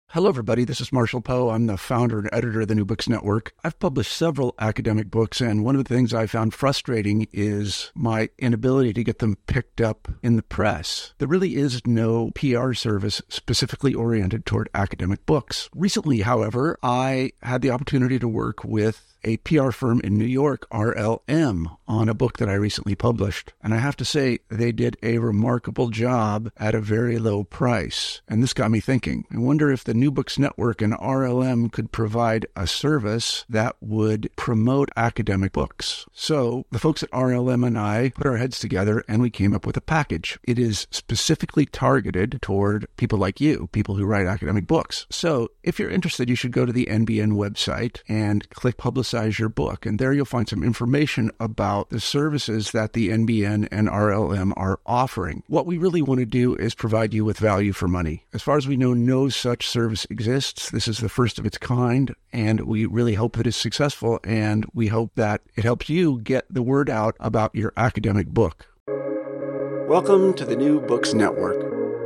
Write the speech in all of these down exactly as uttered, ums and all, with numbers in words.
Hello, everybody. This is Marshall Poe. I'm the founder and editor of the New Books Network. I've published several academic books, and one of the things I found frustrating is my inability to get them picked up in the press. There really is no P R service specifically oriented toward academic books. Recently, however, I had the opportunity to work with a P R firm in New York, R L M, on a book that I recently published. And I have to say, they did a remarkable job at a very low price. And this got me thinking. I wonder if the New Books Network and R L M could provide a service that would promote academic books. So the folks at R L M and I put our heads together and we came up with a package. It is specifically targeted toward people like you, people who write academic books. So if you're interested, you should go to the N B N website and click Publicize your book. And there you'll find some information about the services that the N B N and R L M are offering. What we really want to do is provide you with value for money. As far as we know, no such service exists. This is the first of its kind, and we really hope that it's successful, and we hope that it helps you get the word out about your academic book. Welcome to the New Books Network.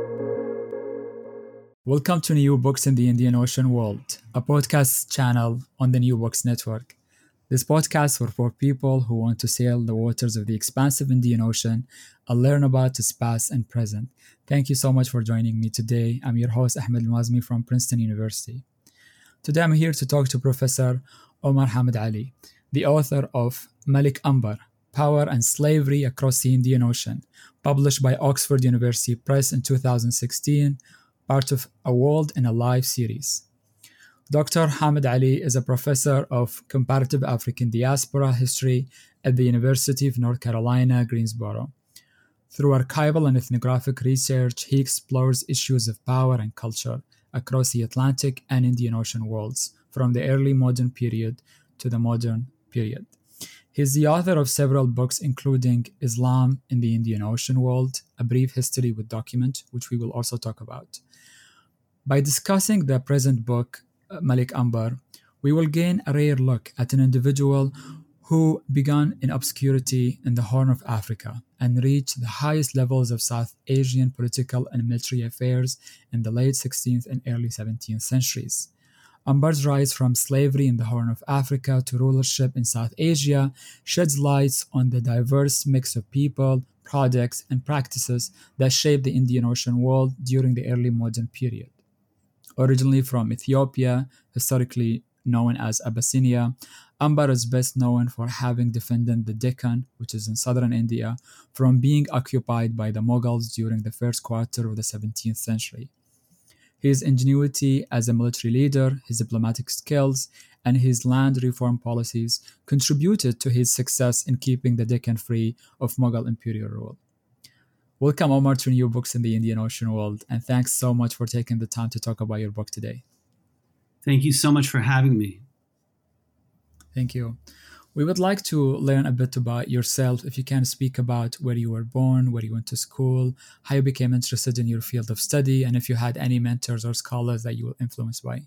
Welcome to New Books in the Indian Ocean World, a podcast channel on the New Books Network. This podcast is for people who want to sail the waters of the expansive Indian Ocean and learn about its past and present. Thank you so much for joining me today. I'm your host, Ahmed Al-Mazmi from Princeton University. Today I'm here to talk to Professor Omar Hamid Ali, the author of Malik Ambar, Power and Slavery Across the Indian Ocean, published by Oxford University Press in two thousand sixteen, part of A World in a Life series. Doctor Hamid Ali is a professor of Comparative African Diaspora History at the University of North Carolina, Greensboro. Through archival and ethnographic research, he explores issues of power and culture across the Atlantic and Indian Ocean worlds, from the early modern period to the modern period. He is the author of several books, including Islam in the Indian Ocean World, A Brief History with Document, which we will also talk about. By discussing the present book, Malik Ambar, we will gain a rare look at an individual who began in obscurity in the Horn of Africa and reached the highest levels of South Asian political and military affairs in the late sixteenth and early seventeenth centuries. Ambar's rise from slavery in the Horn of Africa to rulership in South Asia sheds light on the diverse mix of people, products, and practices that shaped the Indian Ocean world during the early modern period. Originally from Ethiopia, historically known as Abyssinia, Ambar is best known for having defended the Deccan, which is in southern India, from being occupied by the Mughals during the first quarter of the seventeenth century. His ingenuity as a military leader, his diplomatic skills, and his land reform policies contributed to his success in keeping the Deccan free of Mughal imperial rule. Welcome, Omar, to New Books in the Indian Ocean World, and thanks so much for taking the time to talk about your book today. Thank you so much for having me. Thank you. We would like to learn a bit about yourself. If you can speak about where you were born, where you went to school, how you became interested in your field of study, and if you had any mentors or scholars that you were influenced by.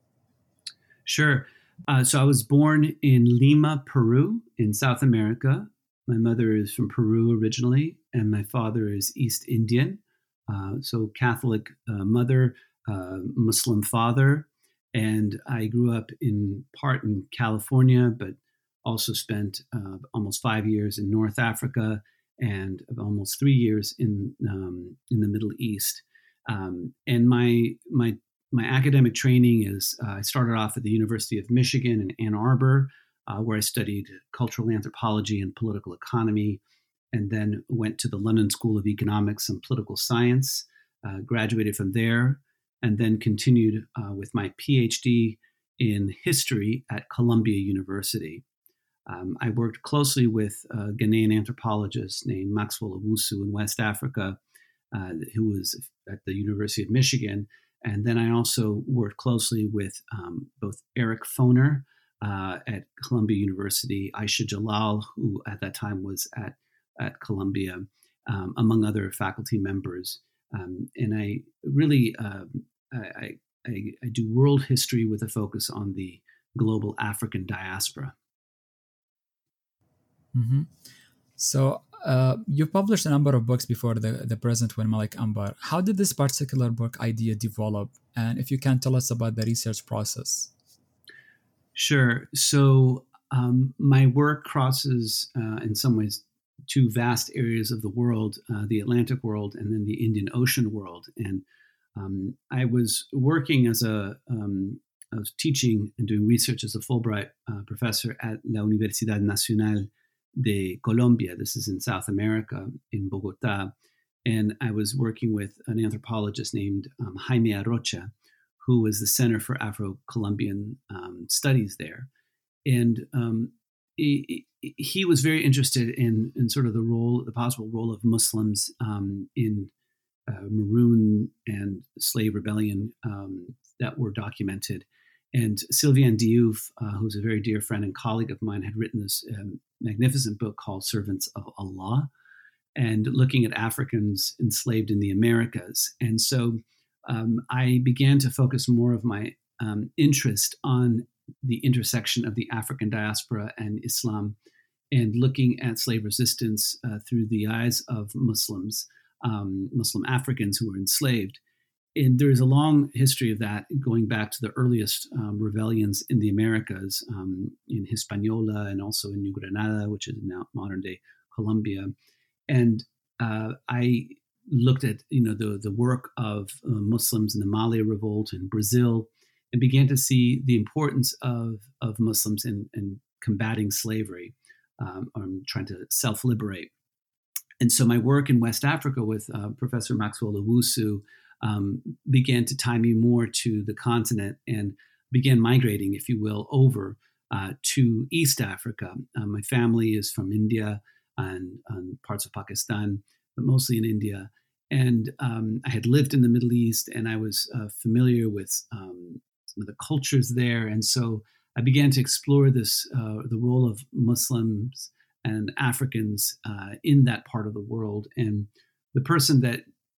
Sure. Uh, so I was born in Lima, Peru, in South America. My mother is from Peru originally, and my father is East Indian. Uh, so Catholic uh, mother, uh, Muslim father. And I grew up in part in California, but also spent uh, almost five years in North Africa and almost three years in um, in the Middle East. Um, and my my my academic training is uh, I started off at the University of Michigan in Ann Arbor, uh, where I studied cultural anthropology and political economy, and then went to the London School of Economics and Political Science, uh, graduated from there, and then continued uh, with my PhD in history at Columbia University. Um, I worked closely with a Ghanaian anthropologist named Maxwell Owusu in West Africa, uh, who was at the University of Michigan. And then I also worked closely with um, both Eric Foner uh, at Columbia University, Aisha Jalal, who at that time was at, at Columbia, um, among other faculty members. Um, and I really, uh, I, I, I do world history with a focus on the global African diaspora. Mm-hmm. So Uh, you published a number of books before the, the present one, Malik Anbar. How did this particular book idea develop? And if you can tell us about the research process. Sure. So um, my work crosses, uh, in some ways, two vast areas of the world, uh, the Atlantic world and then the Indian Ocean world. And um, I was working as a, um, I was teaching and doing research as a Fulbright uh, professor at La Universidad Nacional de Colombia. This is in South America, in Bogota. And I was working with an anthropologist named um, Jaime Arrocha, who was the Center for Afro-Colombian um, Studies there. And um, he, he was very interested in, in sort of the role, the possible role of Muslims um, in uh, Maroon and slave rebellion um, that were documented. And Sylviane Diouf, uh, who's a very dear friend and colleague of mine, had written this um, magnificent book called Servants of Allah, and looking at Africans enslaved in the Americas. And so um, I began to focus more of my um, interest on the intersection of the African diaspora and Islam, and looking at slave resistance uh, through the eyes of Muslims, um, Muslim Africans who were enslaved. And there is a long history of that, going back to the earliest um, rebellions in the Americas, um, in Hispaniola and also in New Granada, which is now modern-day Colombia. And uh, I looked at, you know, the the work of uh, Muslims in the Malay Revolt in Brazil, and began to see the importance of of Muslims in, in combating slavery, um, or trying to self-liberate. And so my work in West Africa with uh, Professor Maxwell Owusu um, began to tie me more to the continent, and began migrating, if you will, over uh, to East Africa. Uh, my family is from India and, and parts of Pakistan, but mostly in India. And um, I had lived in the Middle East, and I was uh, familiar with um, some of the cultures there. And so I began to explore this, uh, the role of Muslims and Africans uh, in that part of the world. And the person that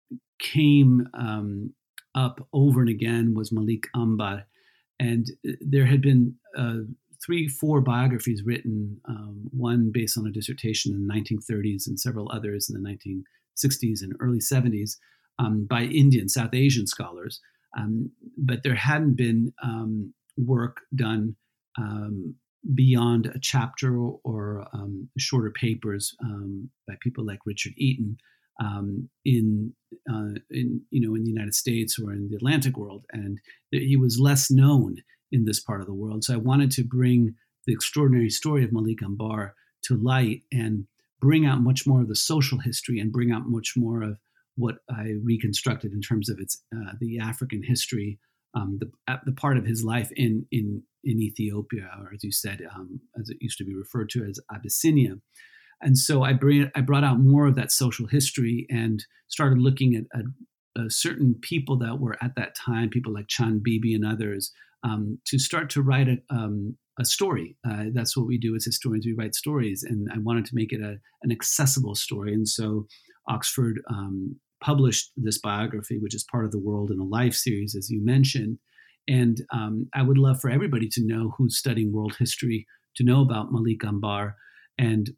came um, up over and again was Malik Anbar. And there had been uh, three, four biographies written, um, one based on a dissertation in the nineteen thirties and several others in the nineteen sixties and early seventies um, by Indian, South Asian scholars. Um, but there hadn't been um, work done um, beyond a chapter or um, shorter papers um, by people like Richard Eaton um, in, uh, in, you know, in the United States or in the Atlantic world. And he was less known in this part of the world. So I wanted to bring the extraordinary story of Malik Anbar to light, and bring out much more of the social history, and bring out much more of what I reconstructed in terms of its uh, the African history, um, the the part of his life in in in Ethiopia, or as you said, um, as it used to be referred to as Abyssinia. And so I bring I brought out more of that social history, and started looking at, at uh, certain people that were at that time, people like Chand Bibi and others, um, to start to write a um, a story. Uh, that's what we do as historians. We write stories, and I wanted to make it a, an accessible story. And so Oxford um, published this biography, which is part of the World in a Life series, as you mentioned. And um, I would love for everybody to know, who's studying world history, to know about Malik Anbar, and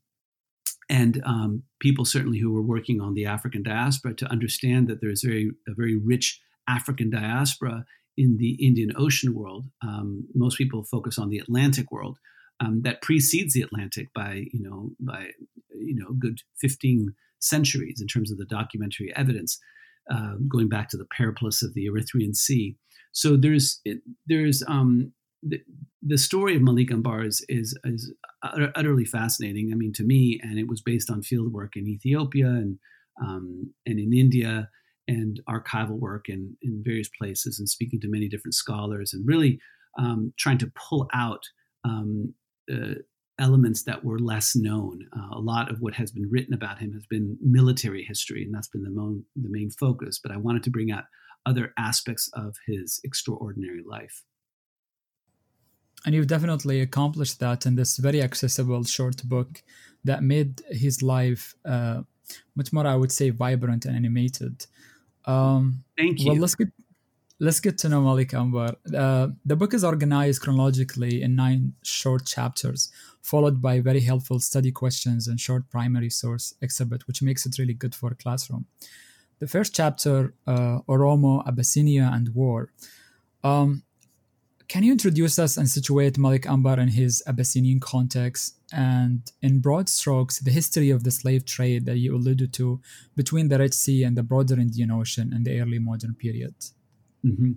and um, people certainly who were working on the African diaspora, to understand that there's very a very rich African diaspora in the Indian Ocean world. Um, most people focus on the Atlantic world, um, that precedes the Atlantic by, you know, by, you know, a good fifteen centuries in terms of the documentary evidence, uh, going back to the Periplus of the Erythraean Sea. So there's, it, there's um, the, the story of Malik Anbar is, is, is utterly fascinating. I mean, to me, and it was based on field work in Ethiopia and, um, and in India, and archival work in, in various places, and speaking to many different scholars, and really um, trying to pull out um, uh, elements that were less known. Uh, a lot of what has been written about him has been military history, and that's been the, mo- the main focus. But I wanted to bring out other aspects of his extraordinary life. And you've definitely accomplished that in this very accessible short book that made his life uh, much more, I would say, vibrant and animated. Um, Thank you. Well, let's get let's get to know Malik Anbar. Uh, the book is organized chronologically in nine short chapters, followed by very helpful study questions and short primary source exhibit, which makes it really good for a classroom. The first chapter, uh, Oromo, Abyssinia, and War. Um, can you introduce us and situate Malik Anbar in his Abyssinian context, and in broad strokes, the history of the slave trade that you alluded to between the Red Sea and the broader Indian Ocean in the early modern period? Mm-hmm.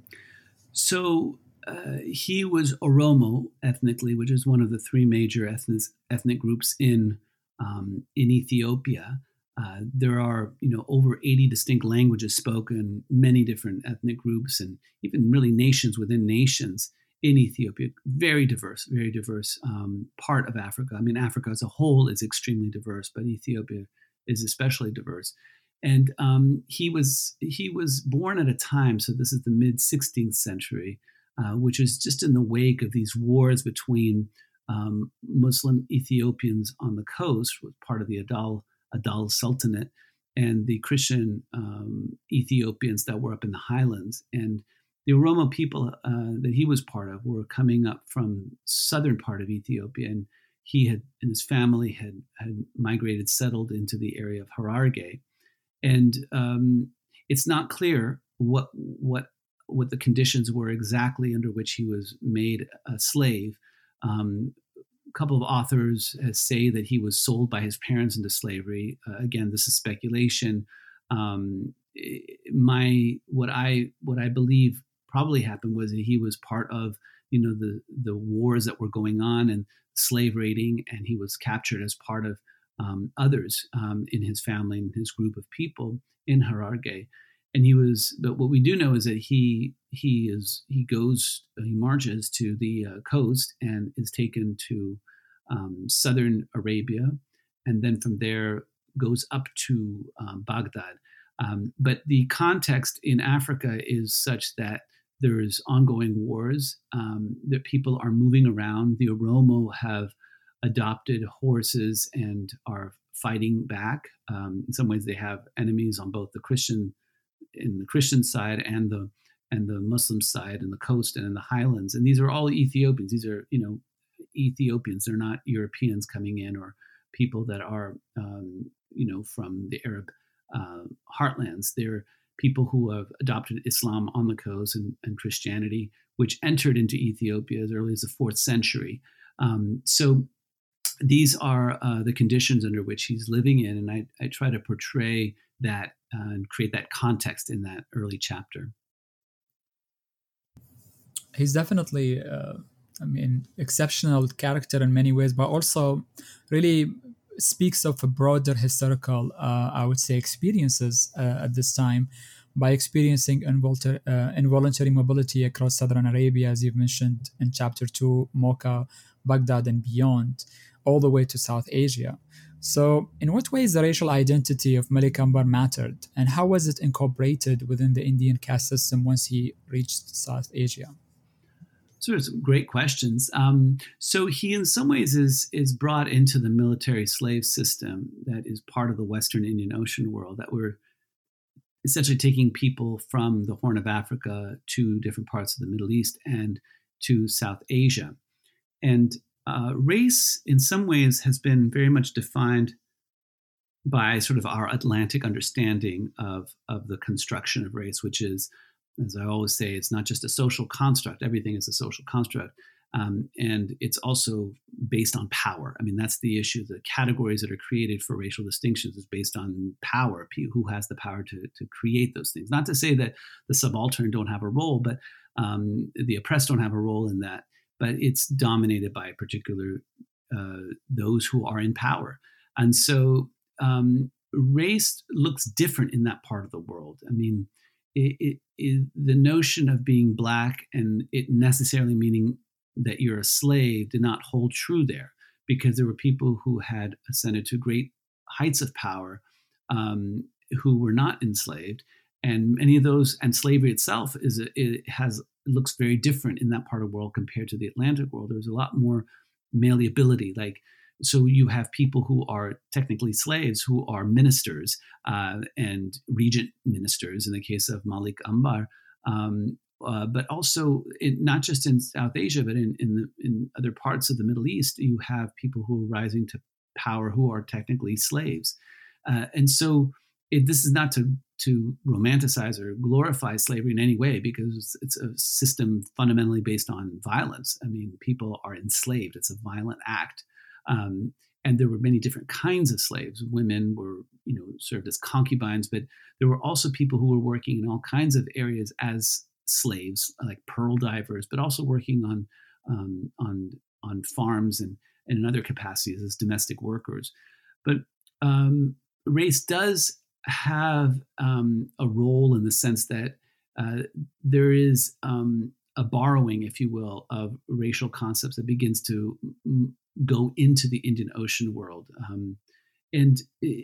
So uh, he was Oromo ethnically, which is one of the three major ethnic, ethnic groups in um, in Ethiopia. Uh, there are, you know, over eighty distinct languages spoken, many different ethnic groups, and even really nations within nations in Ethiopia. Very diverse, very diverse um, part of Africa. I mean, Africa as a whole is extremely diverse, but Ethiopia is especially diverse. And um, he was he was born at a time, so this is the mid sixteenth century, uh, which is just in the wake of these wars between um, Muslim Ethiopians on the coast, was part of the Adal Adal Sultanate, and the Christian um, Ethiopians that were up in the highlands. And the Oromo people uh, that he was part of were coming up from southern part of Ethiopia, and he had and his family had had migrated, settled into the area of Hararge. And um, it's not clear what what what the conditions were exactly under which he was made a slave. Um, a couple of authors say that he was sold by his parents into slavery. Uh, again, this is speculation. Um, my what I what I believe probably happened was that he was part of you know the the wars that were going on and slave raiding, and he was captured as part of Um, others um, in his family and his group of people in Hararge. And he was, but what we do know is that he he is he goes he marches to the uh, coast and is taken to um, southern Arabia, and then from there goes up to um, Baghdad. Um, but the context in Africa is such that there's ongoing wars, um, that people are moving around. The Oromo have adopted horses and are fighting back. Um, in some ways, they have enemies on both the Christian, in the Christian side and the and the Muslim side, and the coast and in the highlands. And these are all Ethiopians. These are you know Ethiopians. They're not Europeans coming in or people that are um, you know from the Arab uh, heartlands. They're people who have adopted Islam on the coast and, and Christianity, which entered into Ethiopia as early as the fourth century. Um, so these are uh, the conditions under which he's living in, and I, I try to portray that uh, and create that context in that early chapter. He's definitely, uh, I mean, exceptional character in many ways, but also really speaks of a broader historical, uh, I would say, experiences uh, at this time by experiencing invol- uh, involuntary mobility across southern Arabia, as you've mentioned in chapter two, Mocha, Baghdad, and beyond, all the way to South Asia. So in what ways the racial identity of Malik Anbar mattered, and how was it incorporated within the Indian caste system once he reached South Asia? So it's great questions. Um, so he in some ways is, is brought into the military slave system that is part of the Western Indian Ocean world, that we're essentially taking people from the Horn of Africa to different parts of the Middle East and to South Asia. And Uh, race, in some ways, has been very much defined by sort of our Atlantic understanding of, of the construction of race, which is, as I always say, it's not just a social construct. Everything is a social construct. Um, and it's also based on power. I mean, that's the issue. The categories that are created for racial distinctions is based on power, who has the power to, to create those things. Not to say that the subaltern don't have a role, but um, the oppressed don't have a role in that. But it's dominated by particular uh, those who are in power. And so um, race looks different in that part of the world. I mean, it, it, it, the notion of being Black and it necessarily meaning that you're a slave did not hold true there, because there were people who had ascended to great heights of power um, who were not enslaved. And many of those, and slavery itself is a, it has it looks very different in that part of the world compared to the Atlantic world. There's a lot more malleability. Like, so you have people who are technically slaves who are ministers uh, and regent ministers. In the case of Malik Anbar, um, uh, but also in, not just in South Asia, but in in, the, in other parts of the Middle East, you have people who are rising to power who are technically slaves, uh, and so it, this is not to to romanticize or glorify slavery in any way, because it's a system fundamentally based on violence. I mean, people are enslaved; it's a violent act. Um, And there were many different kinds of slaves. Women were, you know, served as concubines, but there were also people who were working in all kinds of areas as slaves, like pearl divers, but also working on um, on on farms and, and in other capacities as domestic workers. But um, race does have um, a role in the sense that uh, there is um, a borrowing, if you will, of racial concepts that begins to m- go into the Indian Ocean world. Um, and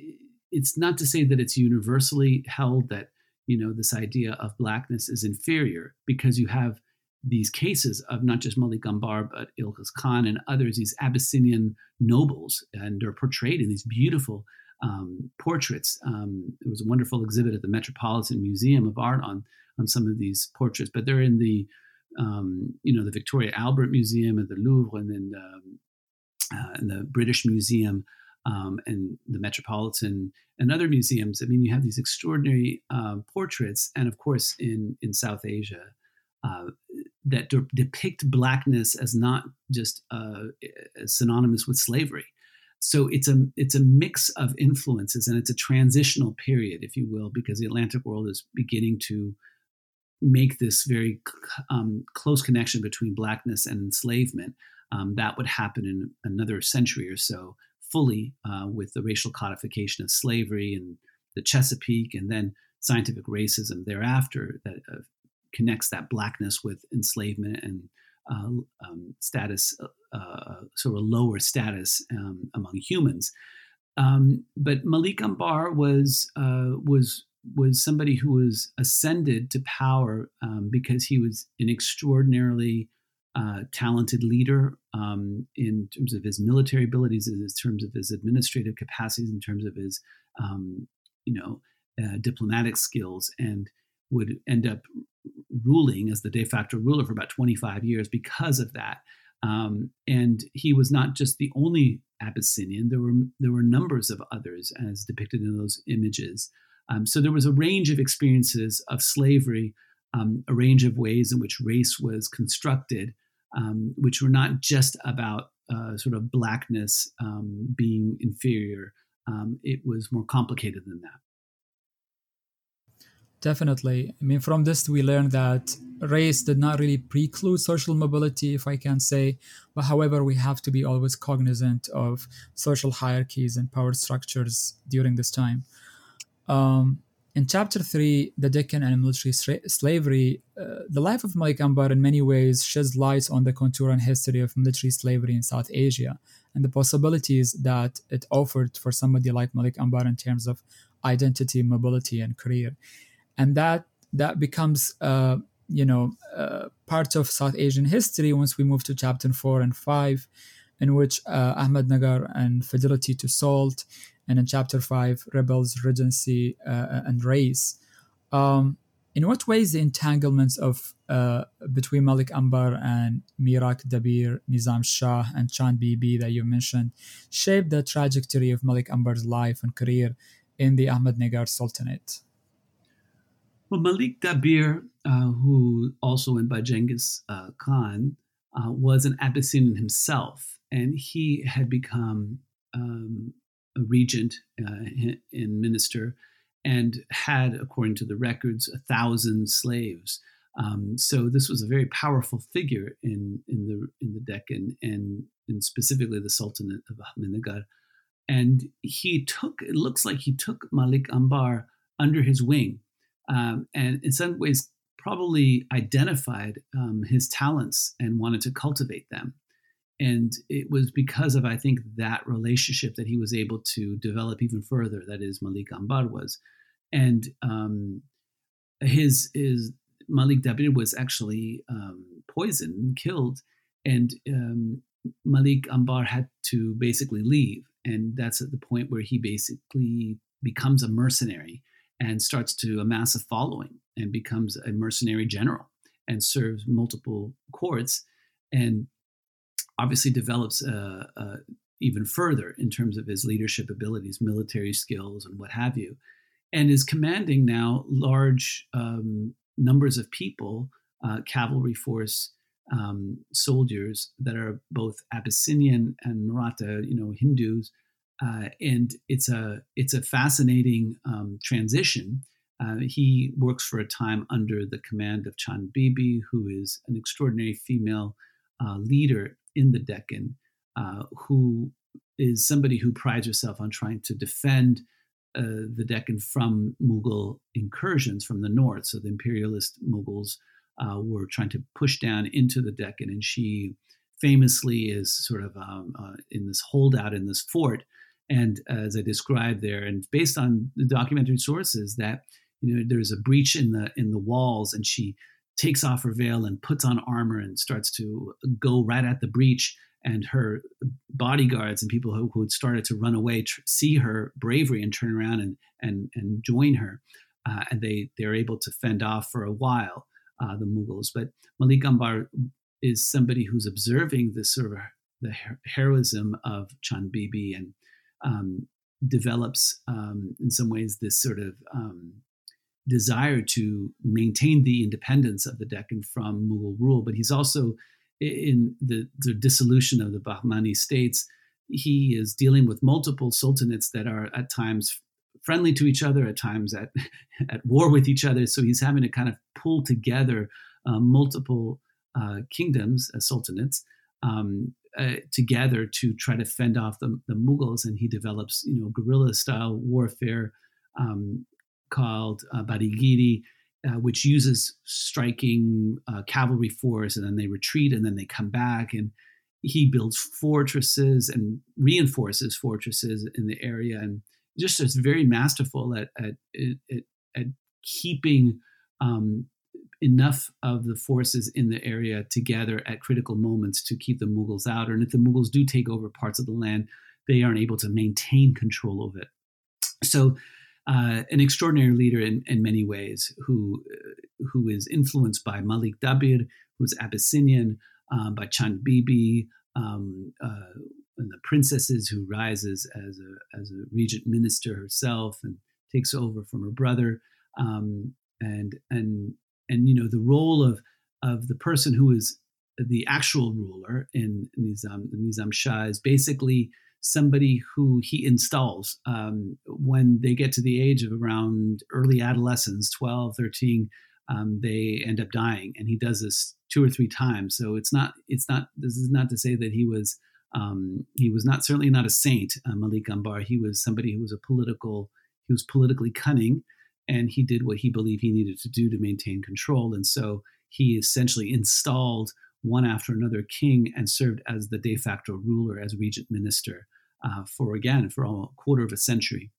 it's not to say that it's universally held that, you know, this idea of blackness is inferior, because you have these cases of not just Malik Ambar, but Ilkis Khan and others, these Abyssinian nobles, and they're portrayed in these beautiful um, portraits. Um, there was a wonderful exhibit at the Metropolitan Museum of Art on, on some of these portraits, but they're in the, um, you know, the Victoria Albert Museum at the Louvre, and then um, Uh, in the British Museum um, and the Metropolitan and other museums. I mean, you have these extraordinary uh, portraits, and of course in, in South Asia, uh, that de- depict blackness as not just uh, synonymous with slavery. So it's a it's a mix of influences, and it's a transitional period, if you will, because the Atlantic world is beginning to make this very um, close connection between blackness and enslavement. Um, that would happen in another century or so, fully uh, with the racial codification of slavery and the Chesapeake, and then scientific racism thereafter that uh, connects that blackness with enslavement and uh, um, status, uh, sort of lower status um, among humans. Um, but Malik Ambar was uh, was was somebody who was ascended to power um, because he was an extraordinarily Uh, talented leader um, in terms of his military abilities, in terms of his administrative capacities, in terms of his, um, you know, uh, diplomatic skills, and would end up ruling as the de facto ruler for about twenty-five years because of that. Um, and he was not just the only Abyssinian. There were there were numbers of others, as depicted in those images. Um, so there was a range of experiences of slavery, um, a range of ways in which race was constructed, Um, which were not just about uh, sort of blackness um, being inferior. Um, it was more complicated than that. Definitely. I mean, from this, we learned that race did not really preclude social mobility, if I can say. But however, we have to be always cognizant of social hierarchies and power structures during this time. Um, In Chapter three, The Deccan and Military Stra- Slavery, uh, the life of Malik Ambar in many ways sheds light on the contour and history of military slavery in South Asia and the possibilities that it offered for somebody like Malik Ambar in terms of identity, mobility, and career. And that that becomes, uh, you know, uh, part of South Asian history once we move to Chapter four and five, in which uh, Ahmednagar and Fidelity to Salt, and in Chapter five, Rebels, Regency, uh, and Race. Um, in what ways the entanglements of uh, between Malik Ambar and Mirak Dabir, Nizam Shah, and Chand Bibi that you mentioned shaped the trajectory of Malik Ambar's life and career in the Ahmednagar Sultanate? Well, Malik Dabir, uh, who also went by Genghis uh, Khan, uh, was an Abyssinian himself, and he had become um, a regent uh, and minister, and had, according to the records, a thousand slaves. Um, so this was a very powerful figure in in the in the Deccan, and, and specifically the Sultanate of Ahmednagar. And he took, it looks like he took Malik Ambar under his wing, um, and in some ways probably identified um, his talents and wanted to cultivate them. And it was because of, I think, that relationship that he was able to develop even further. That is, Malik Ambar was. And um, his, his Malik Dabir was actually um, poisoned, killed. And um, Malik Ambar had to basically leave. And that's at the point where he basically becomes a mercenary and starts to amass a following and becomes a mercenary general. and serves multiple courts, and obviously develops uh, uh, even further in terms of his leadership abilities, military skills, and what have you, and is commanding now large um, numbers of people, uh, cavalry force, um, soldiers that are both Abyssinian and Maratha, you know, Hindus, uh, and it's a it's a fascinating um, transition. Uh, he works for a time under the command of Chand Bibi, who is an extraordinary female uh, leader in the Deccan, uh, who is somebody who prides herself on trying to defend uh, the Deccan from Mughal incursions from the north. So the imperialist Mughals uh, were trying to push down into the Deccan, and she famously is sort of um, uh, in this holdout in this fort. And uh, as I described there, and based on the documentary sources, that you know there's a breach in the in the walls, and she takes off her veil and puts on armor and starts to go right at the breach. And her bodyguards and people who, who had started to run away tr- see her bravery and turn around and and and join her, uh, and they they're able to fend off for a while uh, the Mughals. But Malik Ambar is somebody who's observing this sort of the her- heroism of Chand Bibi, and um, develops um, in some ways this sort of um, desire to maintain the independence of the Deccan from Mughal rule. But he's also, in the, the dissolution of the Bahmani states, he is dealing with multiple sultanates that are at times friendly to each other, at times at, at war with each other. So he's having to kind of pull together uh, multiple uh, kingdoms, uh, sultanates, um, uh, together to try to fend off the, the Mughals. And he develops, you know, guerrilla-style warfare um, called uh, Badigiri, Uh, which uses striking uh, cavalry force, and then they retreat, and then they come back, and he builds fortresses and reinforces fortresses in the area, and just is very masterful at at, at, at keeping um, enough of the forces in the area together at critical moments to keep the Mughals out. And if the Mughals do take over parts of the land, they aren't able to maintain control of it. So Uh, an extraordinary leader in, in many ways, who uh, who is influenced by Malik Dabir, who's Abyssinian, uh, by Chand Bibi, um, uh, and the princesses, who rises as a as a regent minister herself and takes over from her brother, um, and and and you know the role of of the person who is the actual ruler in Nizam Nizam Shah is basically somebody who he installs um, when they get to the age of around early adolescence, twelve, thirteen, um, they end up dying. And he does this two or three times. So it's not, it's not, this is not to say that he was, um, he was not, certainly not a saint, uh, Malik Ambar. He was somebody who was a political, he was politically cunning, and he did what he believed he needed to do to maintain control. And so he essentially installed one after another king and served as the de facto ruler, as regent minister, uh, for, again, for a quarter of a century.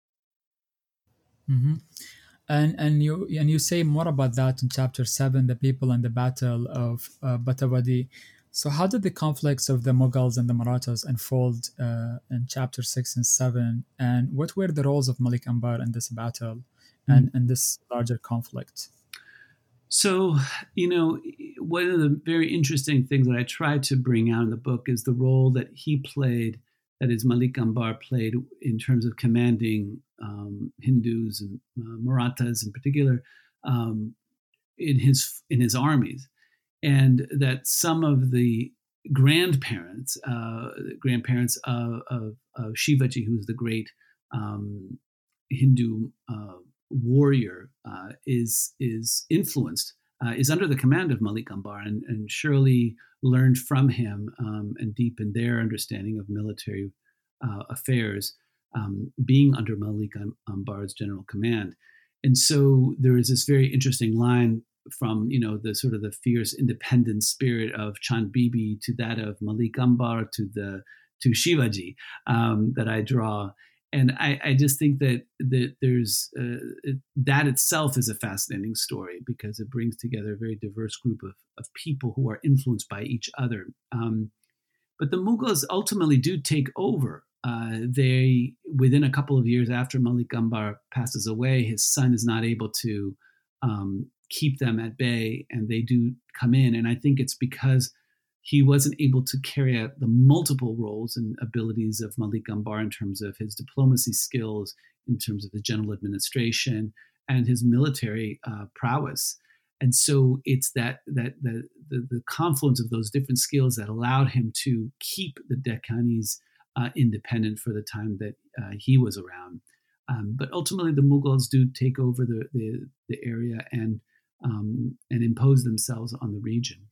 Mm-hmm. And and you and you say more about that in chapter seven, the people and the battle of uh, Batavadi. So how did the conflicts of the Mughals and the Marathas unfold uh, in chapter six and seven? And what were the roles of Malik Ambar in this battle and in this larger conflict? So, you know, one of the very interesting things that I try to bring out in the book is the role that he played, that is Malik Ambar played in terms of commanding um, Hindus and uh, Marathas in particular um, in his in his armies, and that some of the grandparents, uh, grandparents of, of, of Shivaji, who's the great um, Hindu uh, warrior, uh, is is influenced, uh, is under the command of Malik Ambar, and, and surely learned from him um, and deepened their understanding of military uh, affairs, um, being under Malik Ambar's general command. And so there is this very interesting line from, you know, the sort of the fierce independent spirit of Chand Bibi to that of Malik Ambar to the to Shivaji um, that I draw. And I, I just think that that there's uh, it, that itself is a fascinating story, because it brings together a very diverse group of, of people who are influenced by each other. Um, but the Mughals ultimately do take over. Uh, they, within a couple of years after Malik Ambar passes away, his son is not able to um, keep them at bay, and they do come in. And I think it's because he wasn't able to carry out the multiple roles and abilities of Malik Anbar in terms of his diplomacy skills, in terms of his general administration, and his military uh, prowess. And so it's that that the, the the confluence of those different skills that allowed him to keep the Deccanese uh, independent for the time that uh, he was around. Um, but ultimately, the Mughals do take over the the, the area and um, and impose themselves on the region.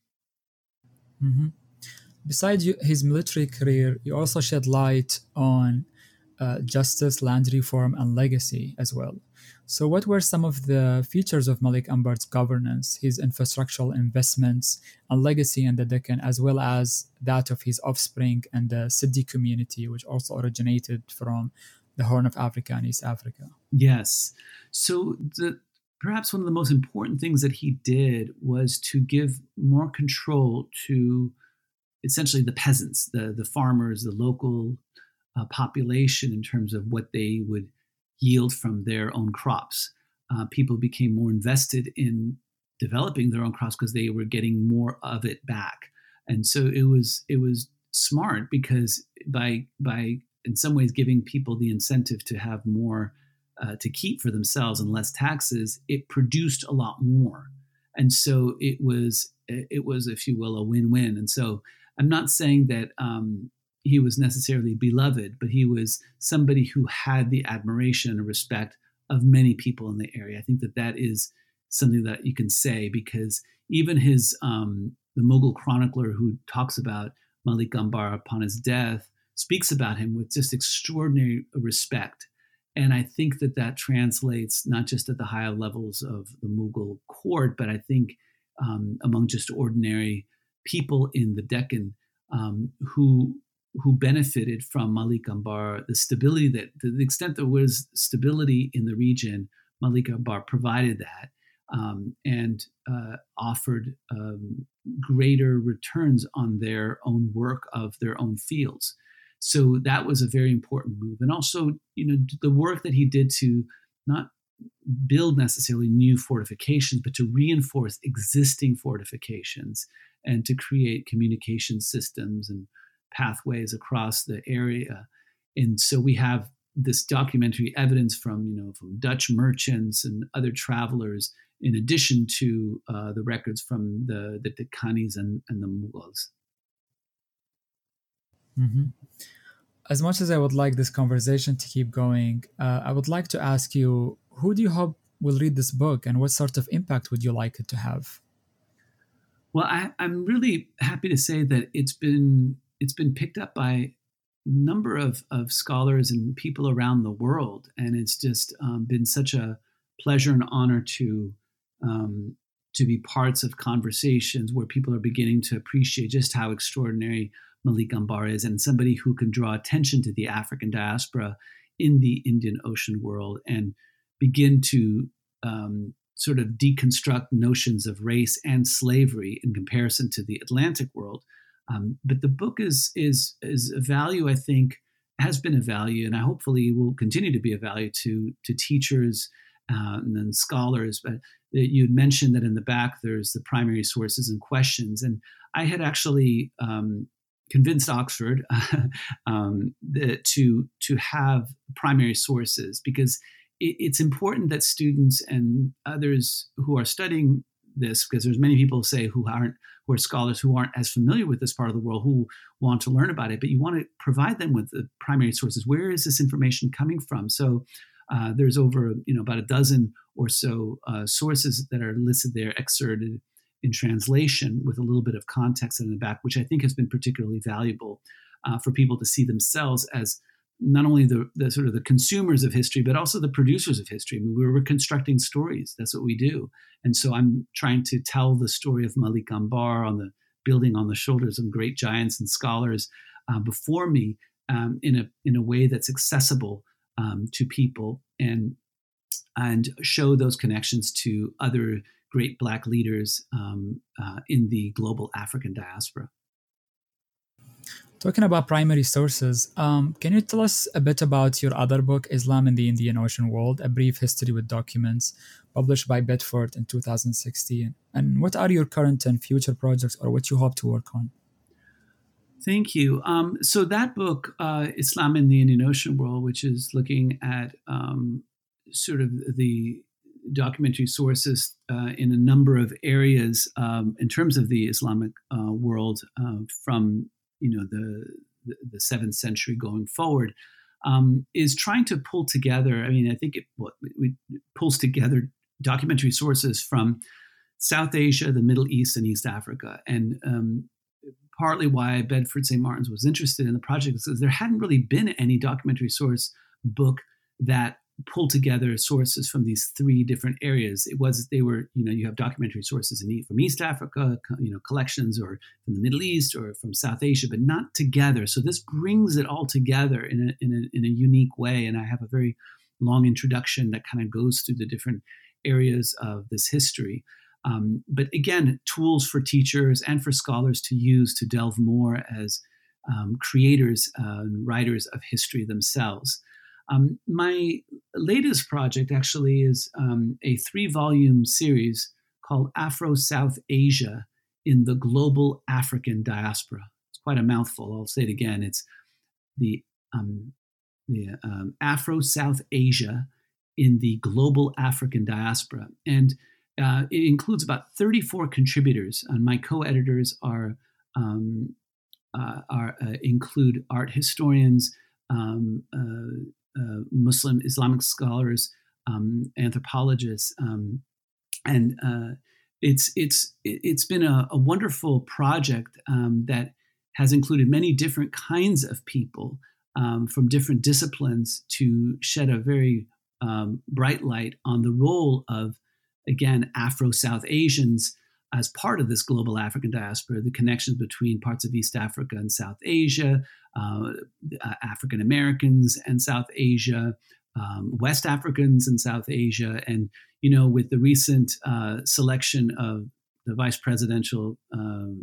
Mm-hmm. Besides you, his military career, you also shed light on uh, justice, land reform, and legacy as well. So what were some of the features of Malik Anbar's governance, his infrastructural investments and legacy in the Deccan, as well as that of his offspring and the Siddi community, which also originated from the Horn of Africa and East Africa? Yes. So the, perhaps one of the most important things that he did was to give more control to essentially the peasants, the, the farmers, the local uh, population in terms of what they would yield from their own crops. Uh, people became more invested in developing their own crops because they were getting more of it back. And so it was it was smart because by by in some ways giving people the incentive to have more uh, to keep for themselves and less taxes, it produced a lot more. And so it was it was, if you will, a win-win. And so I'm not saying that um, he was necessarily beloved, but he was somebody who had the admiration and respect of many people in the area. I think that that is something that you can say, because even his, um, the Mughal chronicler who talks about Malik Anbar upon his death speaks about him with just extraordinary respect. And I think that that translates not just at the higher levels of the Mughal court, but I think um, among just ordinary people in the Deccan um, who who benefited from Malik Anbar, the stability that, to the extent there was stability in the region, Malik Anbar provided that um, and uh, offered um, greater returns on their own work of their own fields. So that was a very important move. And also, you know, the work that he did to not build necessarily new fortifications, but to reinforce existing fortifications and to create communication systems and pathways across the area. And so we have this documentary evidence from, you know, from Dutch merchants and other travelers, in addition to uh, the records from the, the Deccanis and, and the Mughals. Mm-hmm. As much as I would like this conversation to keep going, uh, I would like to ask you, who do you hope will read this book, and what sort of impact would you like it to have? Well, I, I'm really happy to say that it's been it's been picked up by a number of, of scholars and people around the world, and it's just um, been such a pleasure and honor to um, to be parts of conversations where people are beginning to appreciate just how extraordinary Malik Anbar is, and somebody who can draw attention to the African diaspora in the Indian Ocean world and begin to um, sort of deconstruct notions of race and slavery in comparison to the Atlantic world. Um, but the book is is is a value, I think, has been a value, and I hopefully will continue to be a value to to teachers uh, and then scholars. But you had mentioned that in the back there's the primary sources and questions, and I had actually um, convinced Oxford um, the, to to have primary sources, because it, it's important that students and others who are studying this, because there's many people say who aren't who are scholars who aren't as familiar with this part of the world who want to learn about it, but you want to provide them with the primary sources. Where is this information coming from? So uh, there's over you know about a dozen or so uh, sources that are listed there, excerpted in translation with a little bit of context in the back, which I think has been particularly valuable uh, for people to see themselves as not only the, the sort of the consumers of history, but also the producers of history. I mean, we're reconstructing stories. That's what we do. And so I'm trying to tell the story of Malik Anbar on the building on the shoulders of great giants and scholars uh, before me um, in a in a way that's accessible um, to people, and and show those connections to other great Black leaders um, uh, in the global African diaspora. Talking about primary sources, um, can you tell us a bit about your other book, Islam in the Indian Ocean World, A Brief History with Documents, published by Bedford in two thousand sixteen? And what are your current and future projects, or what you hope to work on? Thank you. Um, so that book, uh, Islam in the Indian Ocean World, which is looking at um, sort of the documentary sources uh, in a number of areas um, in terms of the Islamic uh, world uh, from you know the, the the seventh century going forward, um, is trying to pull together. I mean, I think it, what, it pulls together documentary sources from South Asia, the Middle East, and East Africa, and um, partly why Bedford Saint Martin's was interested in the project is because there hadn't really been any documentary source book that pulled together sources from these three different areas. It was, they were, you know, you have documentary sources in, from East Africa, you know, collections, or from the Middle East or from South Asia, but not together. So this brings it all together in a, in a, in a unique way. And I have a very long introduction that kind of goes through the different areas of this history. Um, but again, tools for teachers and for scholars to use to delve more as um, creators uh, and writers of history themselves. Um, my latest project actually is um, a three-volume series called Afro-South Asia in the Global African Diaspora. It's quite a mouthful. I'll say it again. It's the, um, the um, Afro-South Asia in the Global African Diaspora. And Uh, it includes about thirty-four contributors, and my co-editors are um, uh, are uh, include art historians, um, uh, uh, Muslim Islamic scholars, um, anthropologists, um, and uh, it's it's it's been a, a wonderful project um, that has included many different kinds of people um, from different disciplines to shed a very um, bright light on the role of, again, Afro-South Asians as part of this global African diaspora, the connections between parts of East Africa and South Asia, uh, African Americans and South Asia, um, West Africans and South Asia. And, you know, with the recent uh, selection of the vice presidential um,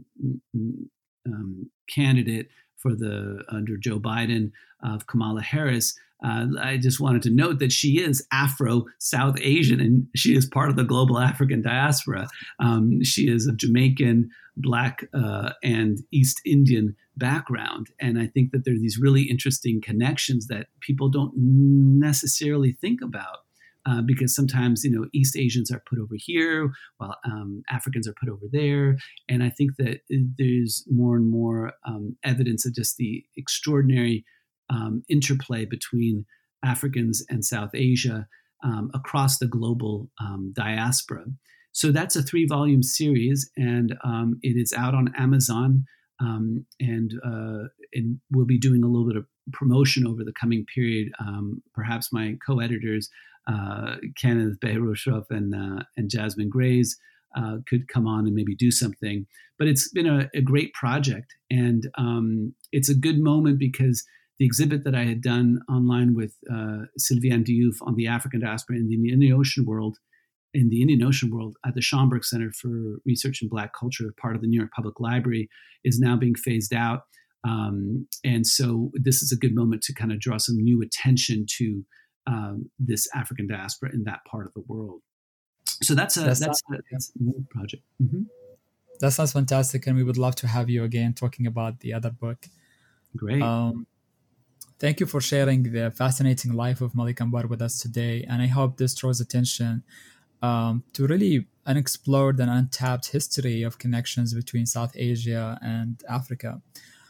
um, candidate for the under Joe Biden of Kamala Harris, Uh, I just wanted to note that she is Afro-South Asian, and she is part of the global African diaspora. Um, she is of Jamaican, Black, uh, and East Indian background. And I think that there are these really interesting connections that people don't necessarily think about. Uh, because sometimes, you know, East Asians are put over here while um, Africans are put over there. And I think that there's more and more um, evidence of just the extraordinary um, interplay between Africans and South Asia um, across the global um, diaspora. So that's a three-volume series, and um, it is out on Amazon. Um, and, uh, and we'll be doing a little bit of promotion over the coming period. Um, perhaps my co-editors, Uh, Kenneth Behroshov and uh, and Jasmine Grays uh, could come on and maybe do something. But it's been a, a great project, and um, it's a good moment because the exhibit that I had done online with uh, Sylviane Diouf on the African diaspora in the Indian Ocean world, in the Indian Ocean world at the Schomburg Center for Research in Black Culture, part of the New York Public Library, is now being phased out. Um, and so this is a good moment to kind of draw some new attention to Um, this African diaspora in that part of the world. So that's a that's, that's, a, that's a new project. Mm-hmm. That sounds fantastic, and we would love to have you again talking about the other book. Great. Um, thank you for sharing the fascinating life of Malik Anbar with us today, and I hope this draws attention um, to really unexplored and untapped history of connections between South Asia and Africa.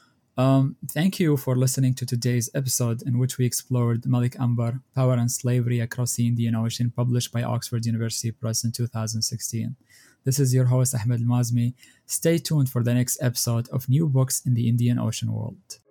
Um, thank you for listening to today's episode in which we explored Malik Anbar, Power and Slavery Across the Indian Ocean, published by Oxford University Press in two thousand sixteen. This is your host, Ahmed Al-Mazmi. Stay tuned for the next episode of New Books in the Indian Ocean World.